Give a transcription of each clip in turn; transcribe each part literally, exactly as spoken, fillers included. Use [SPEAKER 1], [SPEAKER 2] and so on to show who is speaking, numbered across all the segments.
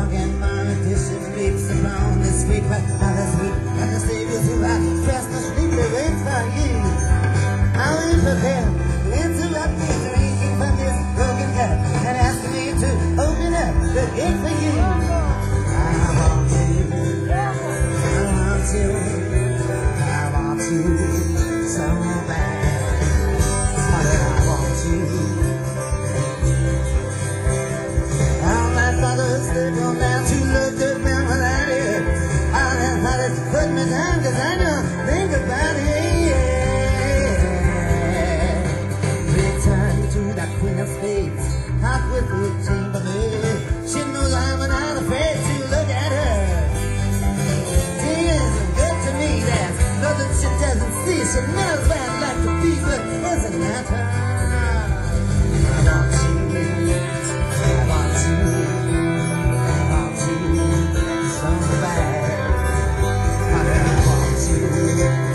[SPEAKER 1] Talking politician leaps along the street, but not as weak as the saviors who are dressed to sleep. They wait for you. I'll be prepared to interrupt me drinking from this broken cup and asking me to open up the gate for you. I want you, I want you, I want you so bad. I want you. All my brothers, they go down to look at me when I hear. All that brothers put me down, cause I don't think about it, yeah. Return to that queen of spades, hot with the chambermaid. She knows I'm not afraid to look at her. She isn't good to me, there's nothing she doesn't see. She knows what I'd like to be, but doesn't matter. I want you, I want you, I want you so bad. I want you.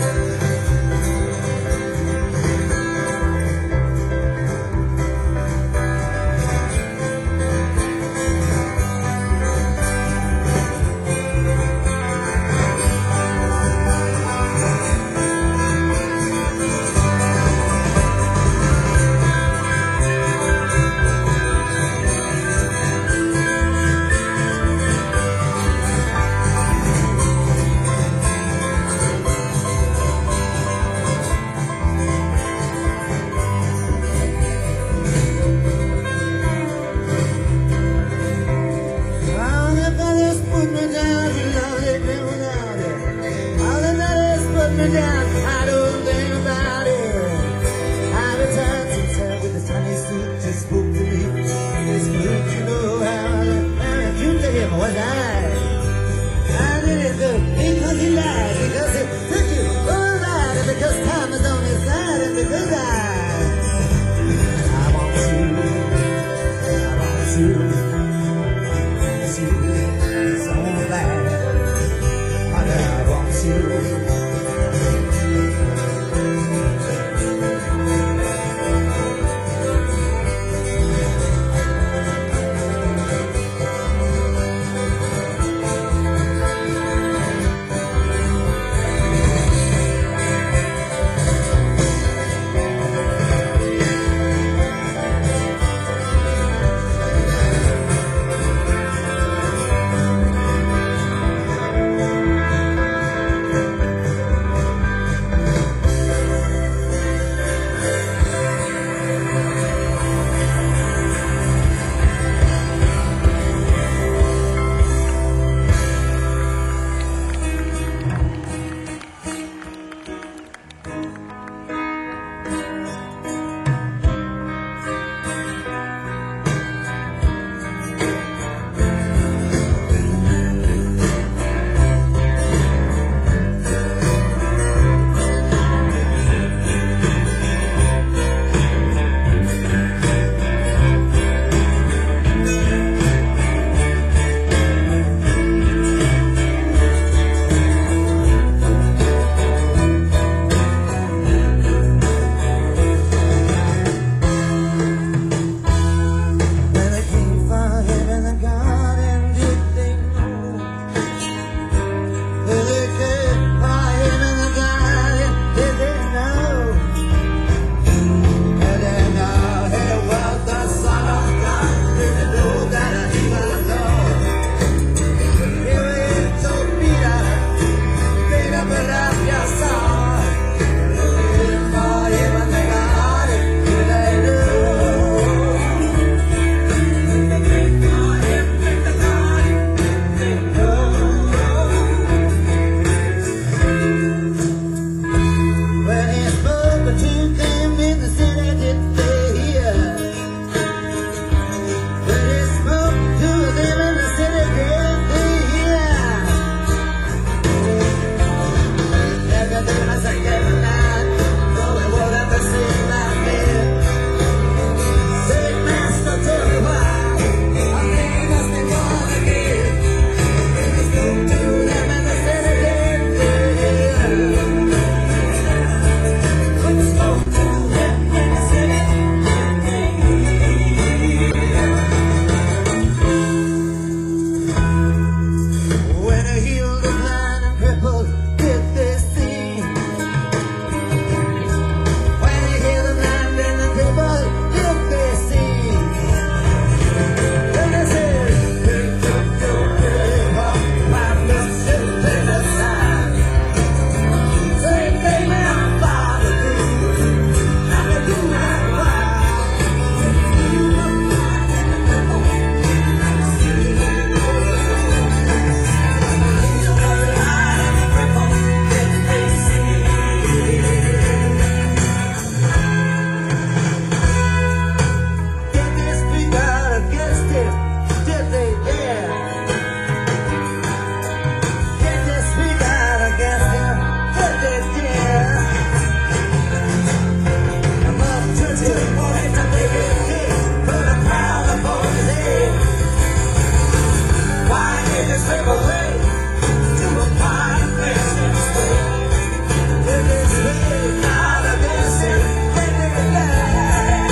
[SPEAKER 1] trip away to a fine place in Spain. If it's really not a visit, then it's there.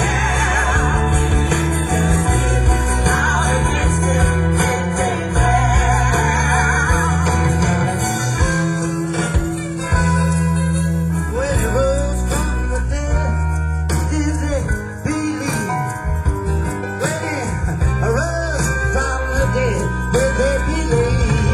[SPEAKER 1] Now it gets to anything there. When it rose from the dead, did they believe? When it rose from the dead, did they believe?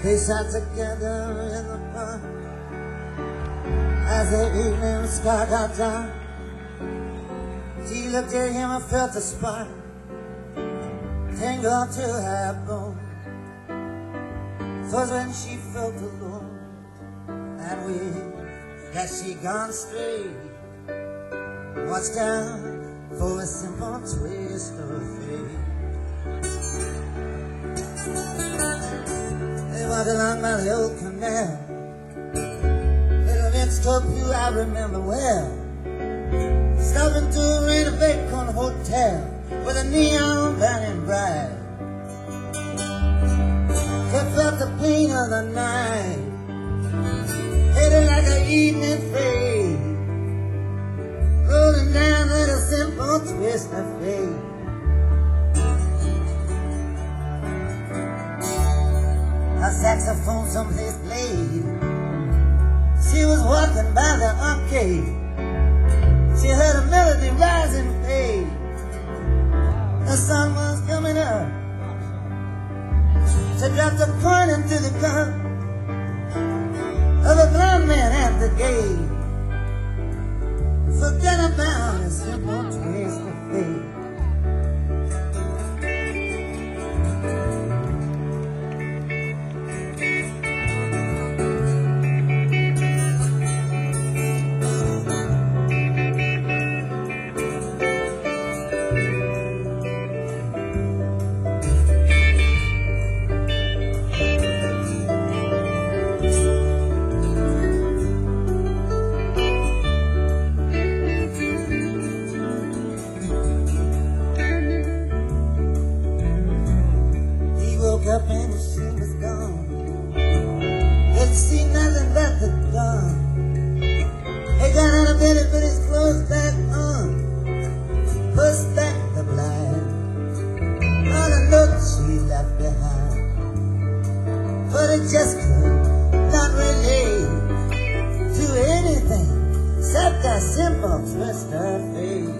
[SPEAKER 1] They sat together in the park as the evening sky got dark. She looked at him and felt a spark tangled to her bone. 'Twas when she felt alone and weak that she gone straight, watched down for a simple twist of fate. They walked along by the old canal, little Vince who I remember well, stopping to rent a vacant hotel with a neon burning bright. They felt the pain of the night, headed like an evening fade, rolling down with a simple twist of fate. A saxophone someplace played. She was walking by the arcade. She heard a melody rise and fade. The sun was coming up. She dropped a coin into the cup of a blind man at the gate. Forget about a simple twist of fate. Up and she was gone. Didn't see nothing but the dawn. He got out of bed and put his clothes back on, pushed back the blind on a note she left behind. But it just could not relate to anything except a simple twist of fate.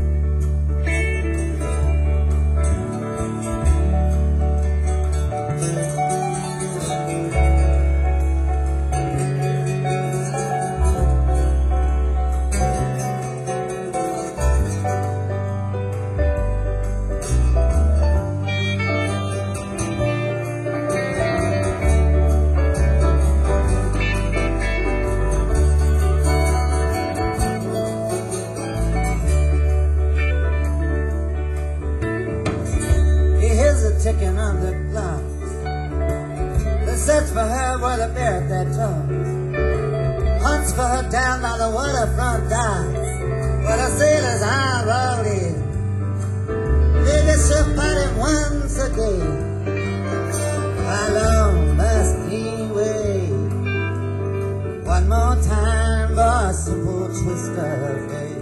[SPEAKER 1] Ticking on the clock, the search for her where the bear that talks, hunts for her down by the waterfront docks, where the sailors are rolled in. Maybe she'll fight it once again. How long must he wait? One more time for a simple twist of fate.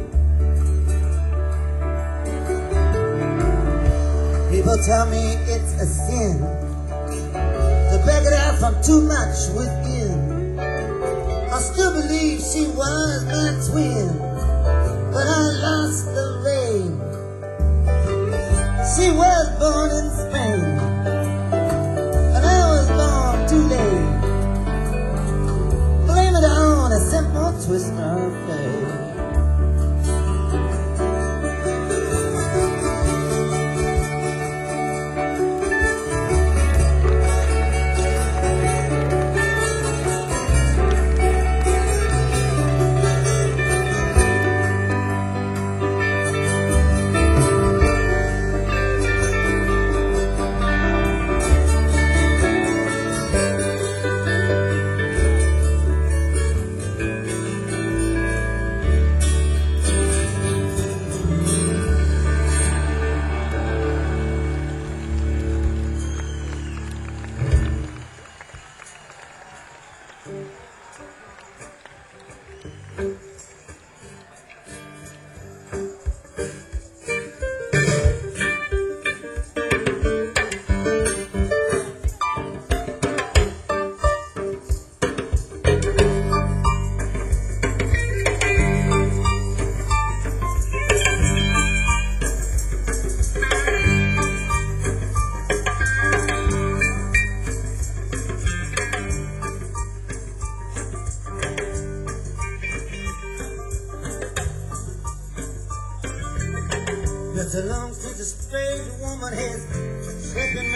[SPEAKER 1] People tell me it's a sin to beg it out from too much within. I still believe she was my twin, but I lost the rain. She was born in Spain, and I was born too late. Blame it on a simple twist of fate.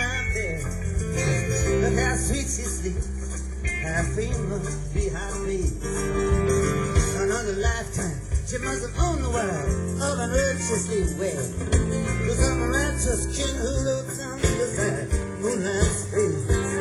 [SPEAKER 1] I'm there. Look how sweet she sleeps. Her feet must be hot beat. Another lifetime, she must have owned the world of an urgently well. With some rancher's skin who looks on the side, moonlight space.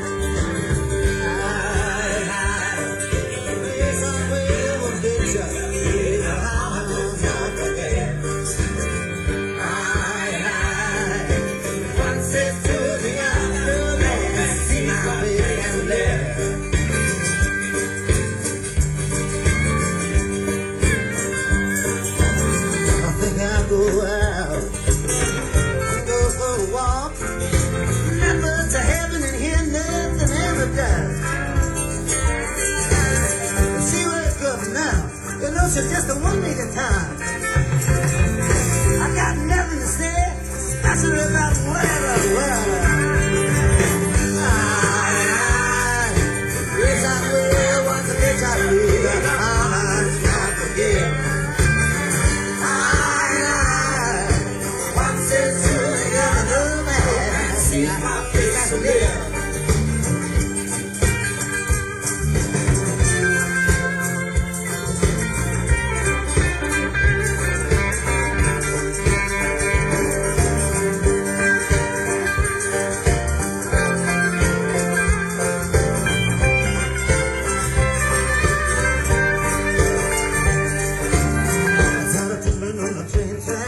[SPEAKER 1] High, high, there's some way of a picture. How I don't forget. High, high, one says to the other, man, see my baby and there. Go out, go for a walk, never to heaven and hear nothing ever does. She wake up now, you know she's just a one minute at a time. I got nothing to say, especially about whatever, whatever. I, I, wish I would, once a bitch I would, I can't forget.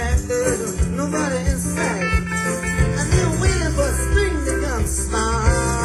[SPEAKER 1] Nobody in sight. And they're waiting for spring to come smile.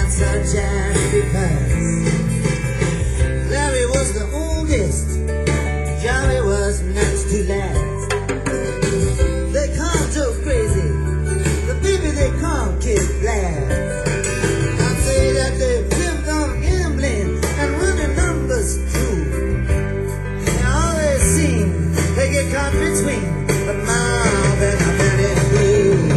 [SPEAKER 1] not such an easy pass. Larry was the oldest, Johnny was next to last. They called Joe crazy, the baby they called Kid Black. I'd say that they lived on gambling and running numbers too. They always seem they get caught between, but now they're not very blue.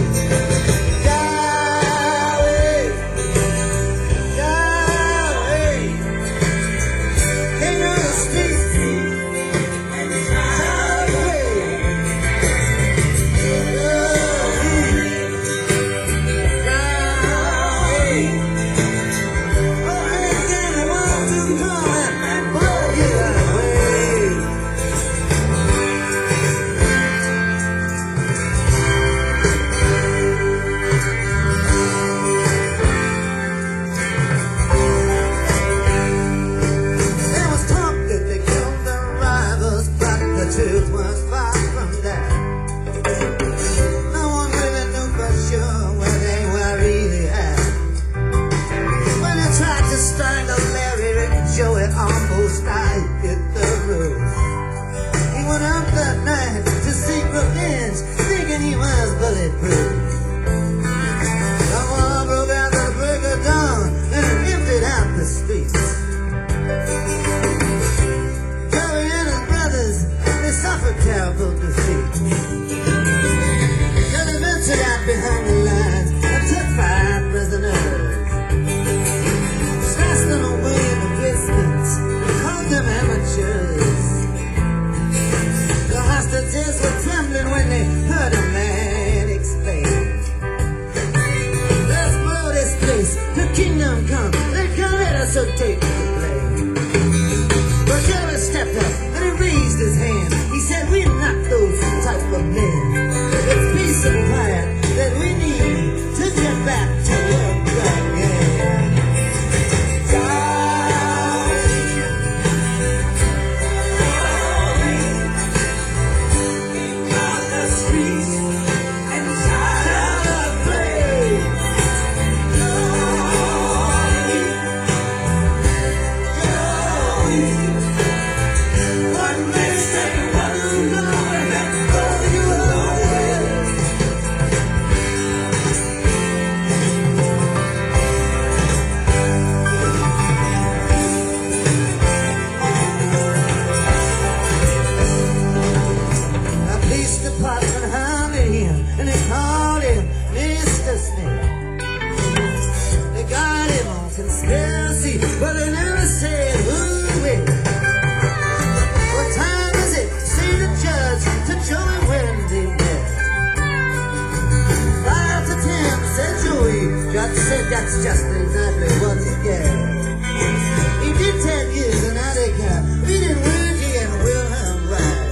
[SPEAKER 1] Truth was far from that. No one really knew for sure where they were really at. When they tried to strangle Larry, Joey almost died hit the roof. He went up that night to seek revenge, thinking he was bulletproof. The war broke out at the break of dawn and emptied out the streets. Suffered terrible defeat. Then he ventured out behind the lines and took five prisoners, slashed them away in the biscuits and called them amateurs. The hostages were trembling when they heard a man explain, let's blow this place, the kingdom come, they can't let us so take the blame. But Joey stepped up and he raised his hand. He said, we're not those type of men. It's peace and quiet that we need to get back to work again. Darling, darling, on the streets and inside of the place. Darling, darling, one mistake. And they called him Mister Snake. They got him on conspiracy, but they never said who it. What time is it? Say the judge to Joey Wendy West. Five to ten, said Joey. Judge said that's just exactly what he gets. He did ten years in Attica, reading Wiggy and Wilhelm Wright.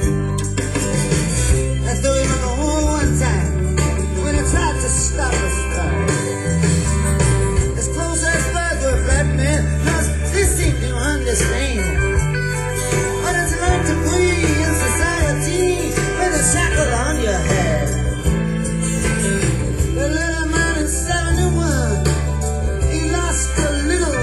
[SPEAKER 1] That's the way he remember one time when he tried to stop the strike. As close as birds were black men, cause they seem to understand what it's like to be in society with a shackle on your head. The little man in seventy-one, he lost a little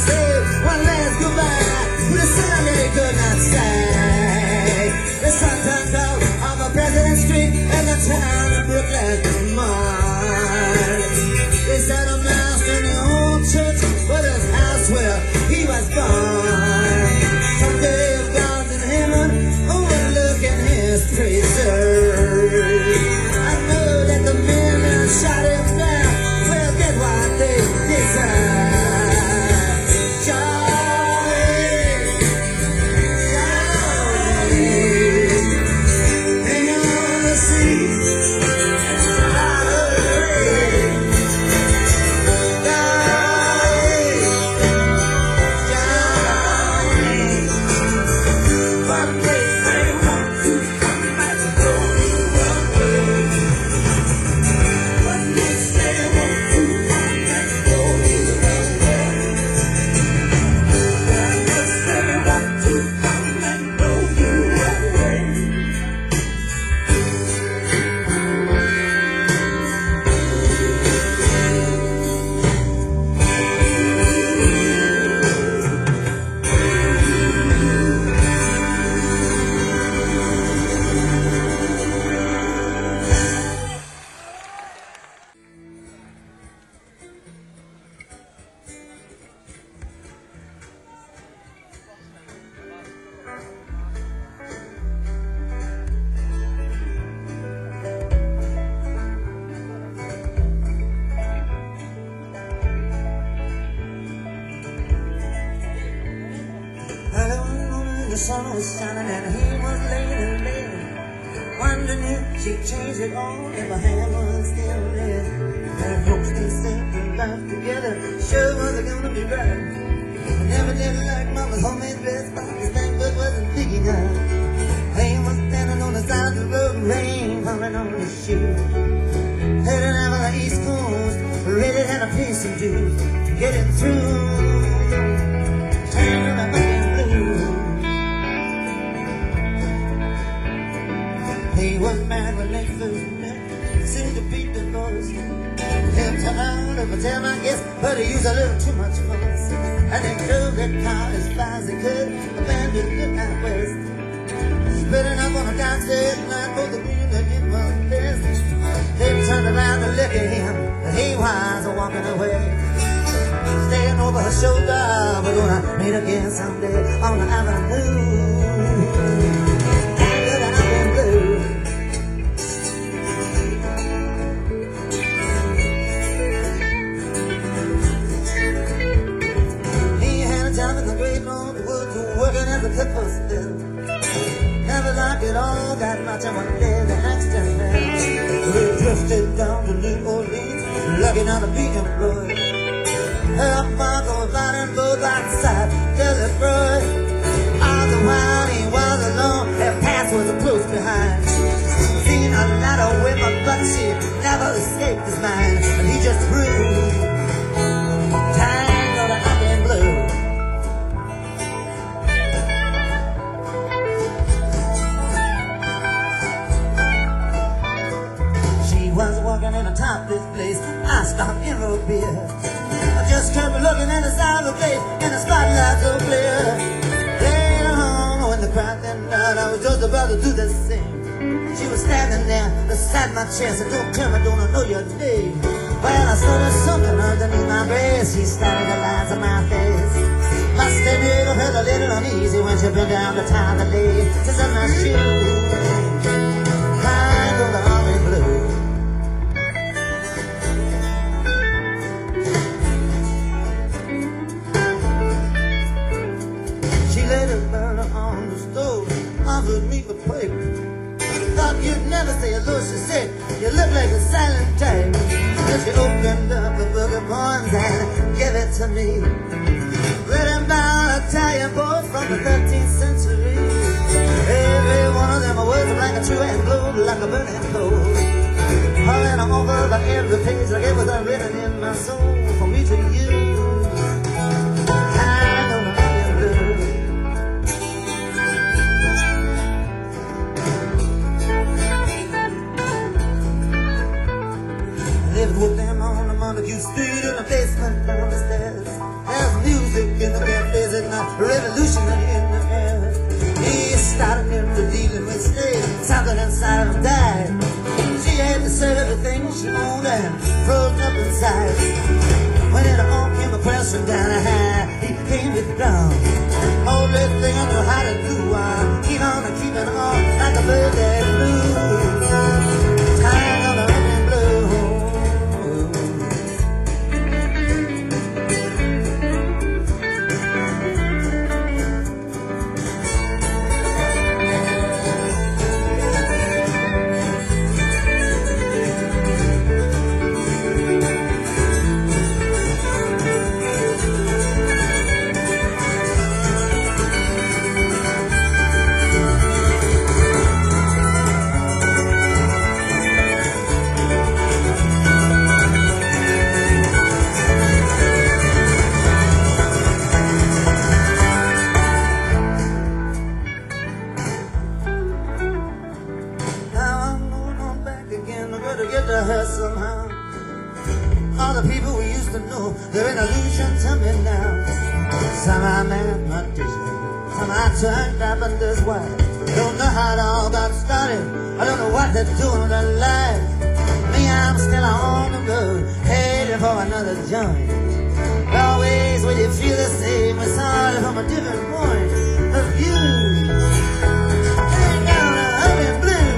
[SPEAKER 1] say one last goodbye with a sound that he could not say. The sun turned out on the President Street and the town of Brooklyn was mine. They set a mouse in the old church with his house where he was born. Someday of God's in heaven overlooking his preserve. I know that the men that shot him down will get what they deserve. Charlie, Charlie, hang on the sea. The sun was shining and he was laying in bed, wondering if she'd change it all if her hand was still red. And folks they sing life together, sure was it gonna be right. I never did like mama's homemade dress, but this thing but wasn't big enough. He was standing on the side of the road, rain falling on his shoes, heading out on the East Coast, ready to have a piece of juice to get it through. Turn my fucking blue. He was mad when they first met, seemed to beat the voice. Him to out of a town, I guess, but he used a little too much force. And they drove that car as fast as they could, abandoned it out west. Splitting up on a downstairs line, both agreed that it was best. They turned around to look at him, but he was walking away, staying over her shoulder. We're gonna meet again someday on the avenue. Never liked it all that much, and one day the accident happened. We drifted down to New Orleans, lugging on the beacon road. Her father was out in both outside Detroit. All the while he was alone, her past was close behind. Seen a lot of women, but she never escaped his mind, and he just grew tired of the acting blue. Was walking in a topless place. I stopped in for a beer. I just kept looking at the side of the place, and the spotlight so clear. Later on, when the crowd thinned out, I was just about to do the same. She was standing there beside my chair, said, "Don't tell me, don't I know your name?" Well, I saw there's something underneath my breast. She started the lines on my face. Must admit, I felt a little uneasy when she bent down to tie the laces of my shoes. Kind of the army blue. Laid a burner on the stove, offered me a paper. Thought you'd never say hello, she said, "You look like a silent type." Then she opened up a book of poems and gave it to me. Written by Italian poets from the thirteenth century. Every one of them was like a true and glowed like a burning coal. Hurling over by every page like it was written in my soul, from me to you. Lived with them on the Montague Street in the basement down the stairs. There's music revolution in the air. He started never dealing with state, something inside of him died. She had to sell everything she owned and frozen up inside. When it all came a crashing down a high, he came withdrawn. All this thing I know how to do, I keep on and keeping on like a bird that flew. Time on the running blue. They're an illusion to me now. Some are mathematicians, some are turned up in this way. Don't know how it all got started, I don't know what they're doing with their life. Me, I'm still on the road, heading for another joint. Always when you feel the same, it's all from a different point of view. Hang down, I'm in blue.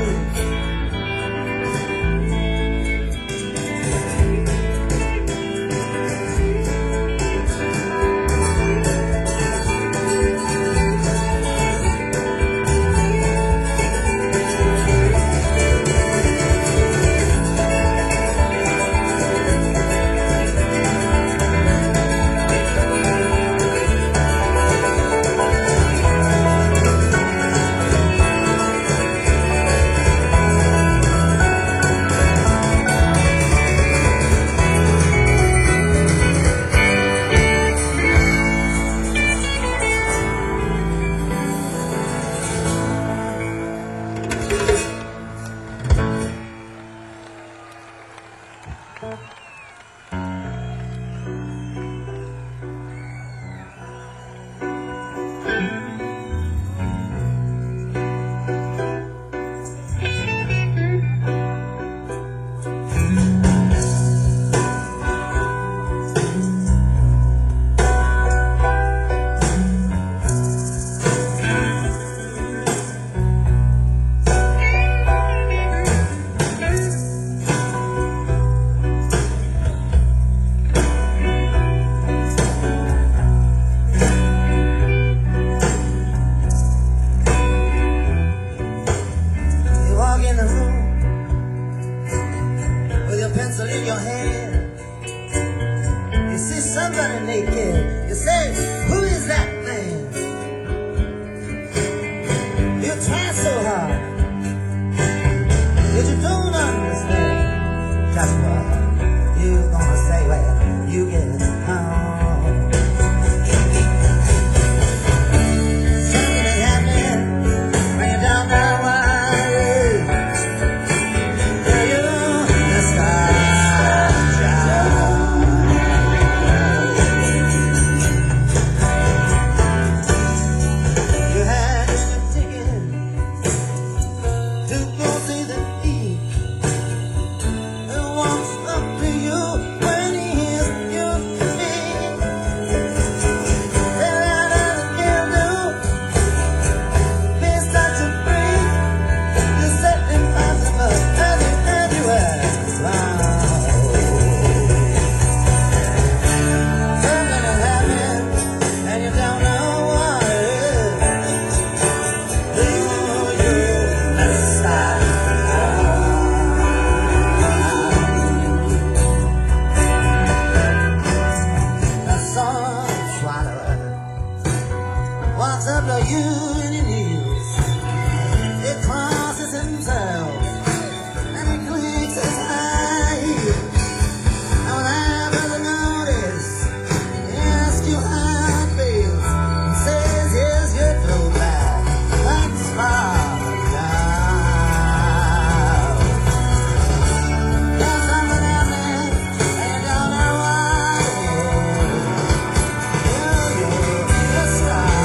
[SPEAKER 1] Sky.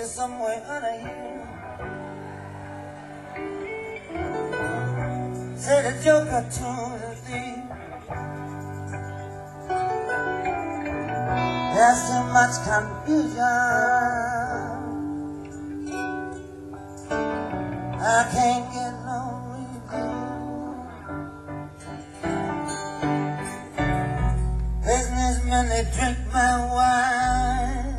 [SPEAKER 1] is somewhere under here. Said the joker to the thief, there's too much confusion, I can't get no relief. Businessmen, they drink my wine,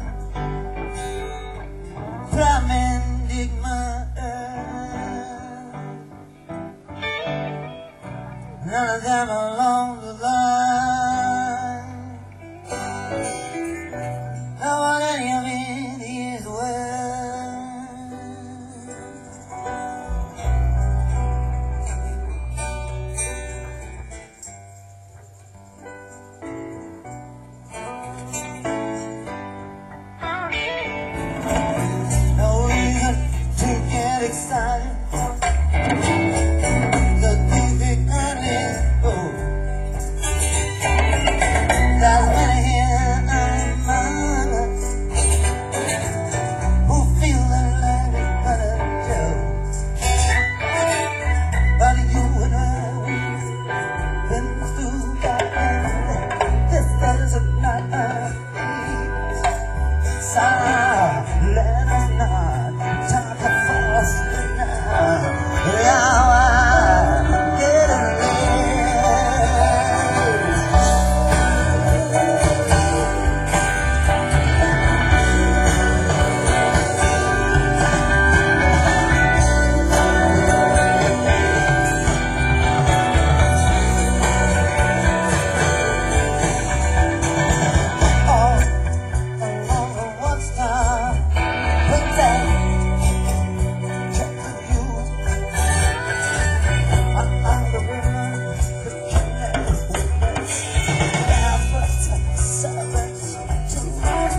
[SPEAKER 1] plowmen dig my earth, none of them along the line know what any of it is worth. No reason to get excited, the big earning, oh, there's many here among us who feel that life is but a joke. But you and I been through that, and this is not a peace. So let us not talk false now. Now I'm getting all along the one star, put that check for you. I'm the woman, but you never would. Now put that servants too.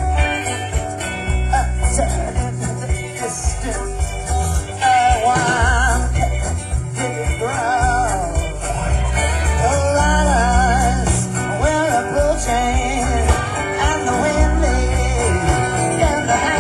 [SPEAKER 1] I'm tired of the distance. I want to get it wrong. The lighters we're approaching, and the wind is in the house.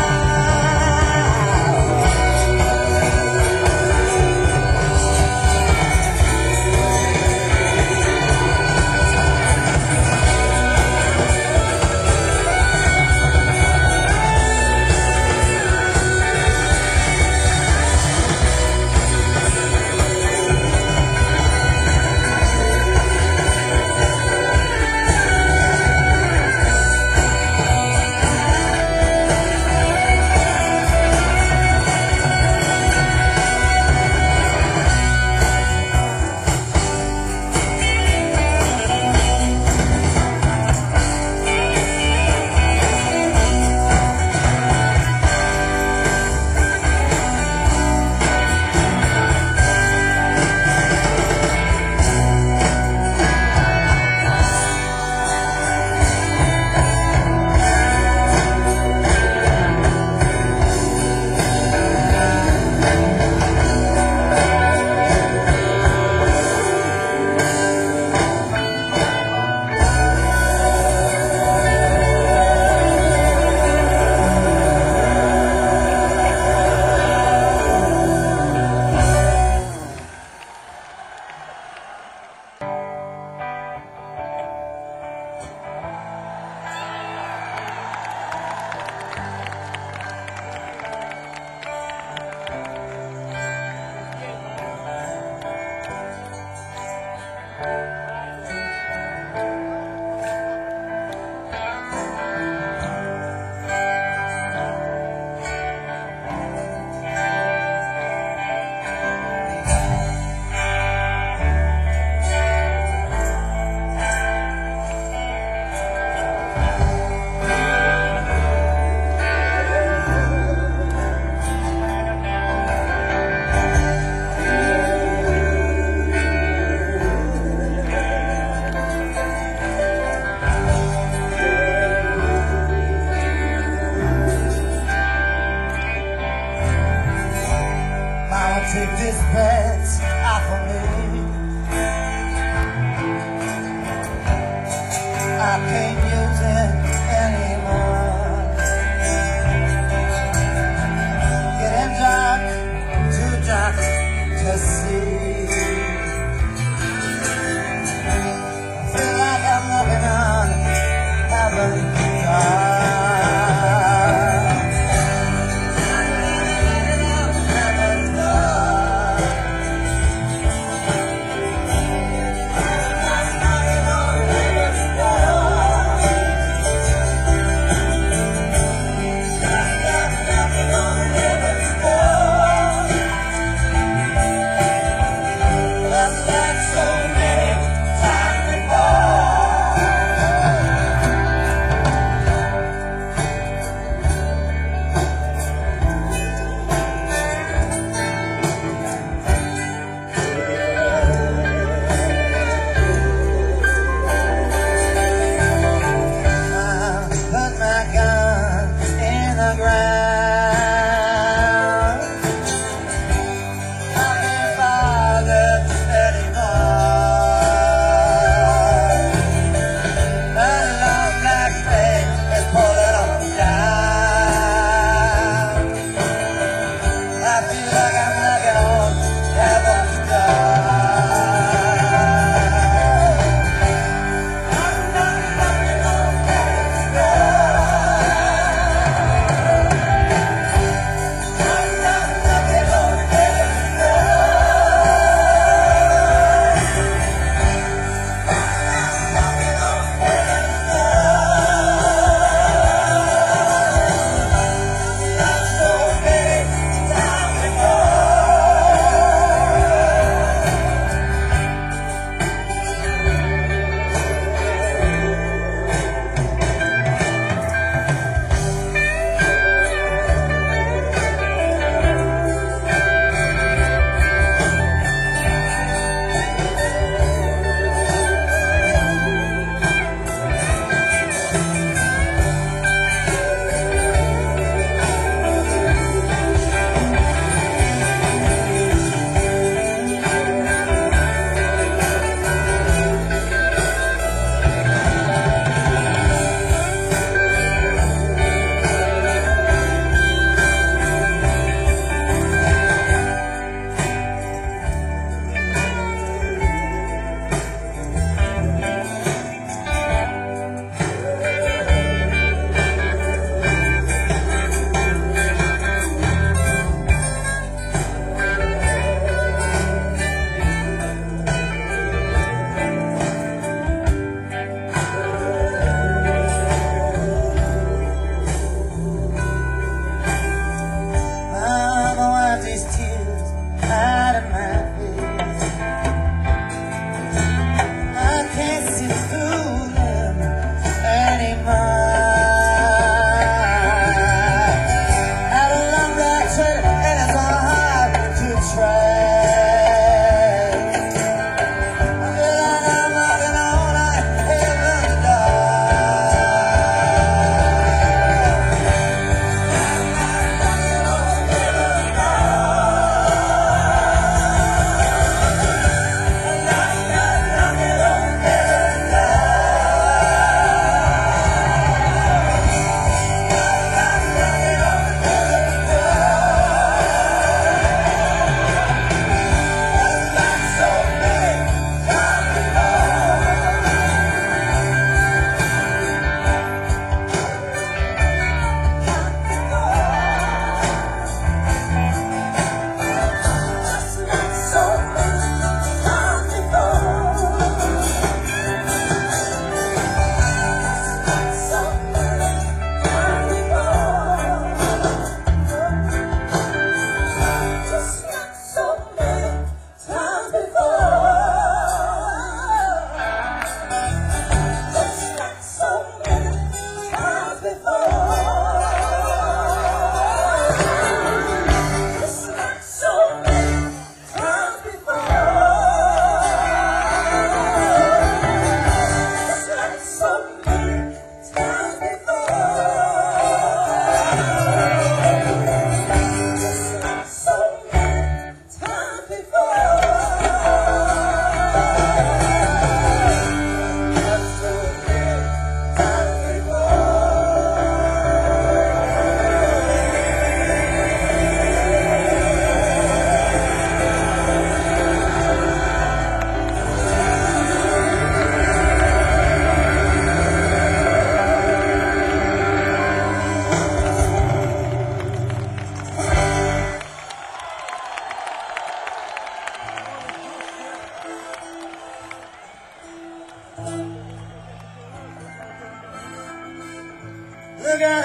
[SPEAKER 1] Take this pants off of me. I can't use it anymore.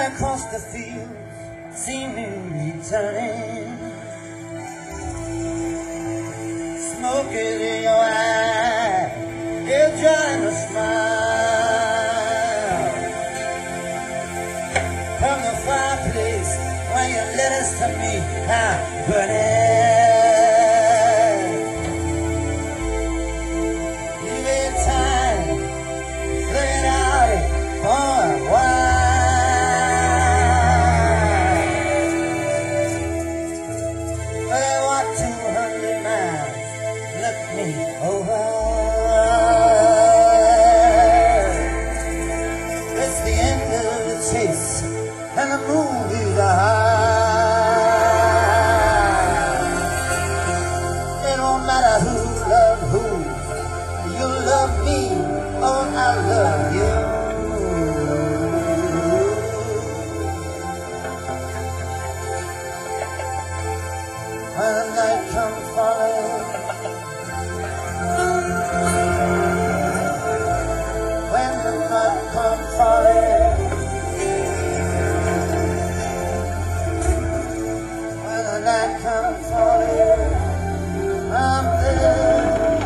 [SPEAKER 1] across the field, see me returning. Smoke is in your eye, you're trying to smile. From the fireplace, when you letters to me, I'm burning. You get time, looking out for a while. Over. It's the end of the chase, and the movies are high. It don't matter who loves who, you love me, or I love you. When the night comes falling, when the night comes falling, when the night comes falling, I'm there.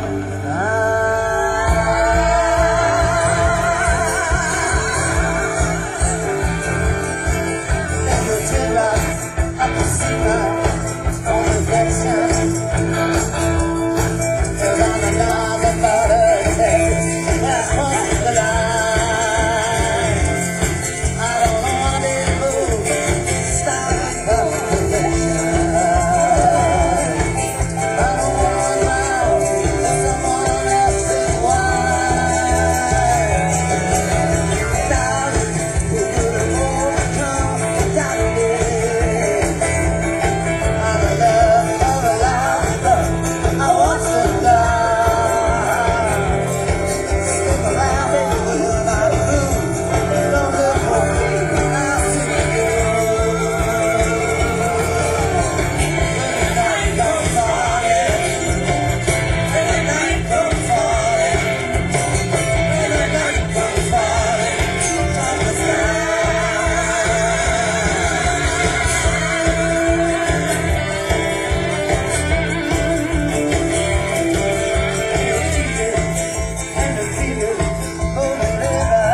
[SPEAKER 1] Let your teardrops up the sea on the reflection. Till I'm alive about it. That's what's the line. I don't wanna be moved, starting from perfection. I don't wanna allow someone else's wine. Darling, who would overcome darkness? I'm a love of a life, I want to die. Stick around and you'll not lose. Don't look for me, I'll see you. When the night comes falling, when the night comes falling, when the night comes falling, on the sky. And the feeling, oh the river,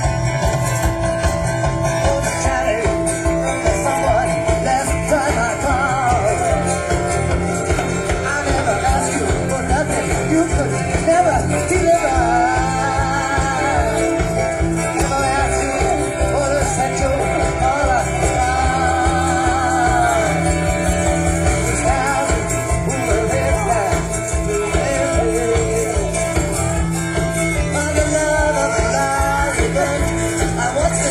[SPEAKER 1] oh the shining, oh someone last time I called. I never asked you for nothing you could never deliver. Never asked you for the essential all I found. It's how who will live that to live. On the love of the lies again, I want to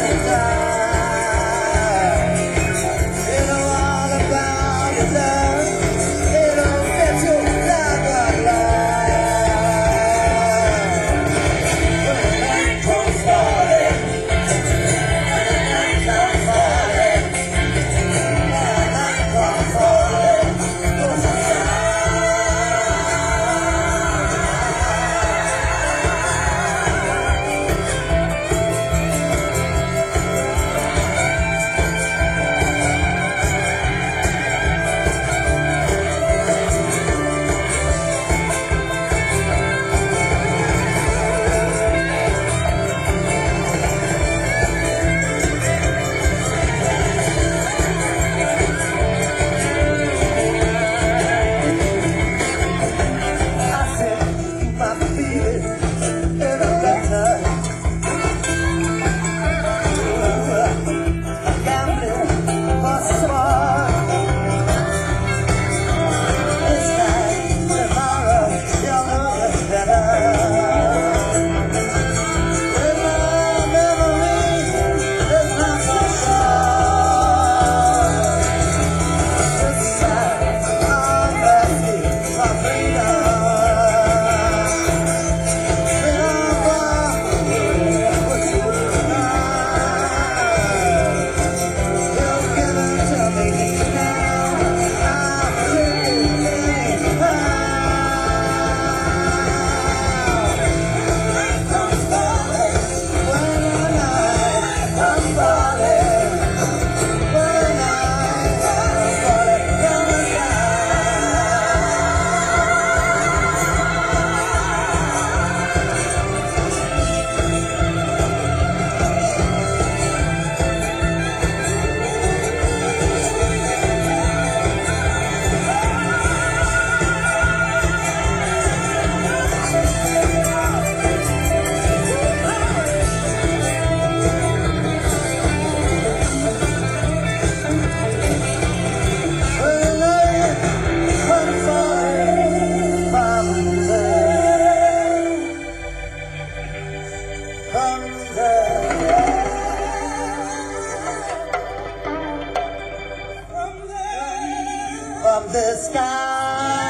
[SPEAKER 1] die. You know all about your love, it don't fit you like a lie. When the night comes falling, when the night comes falling, when the night comes falling, oh my from the sky.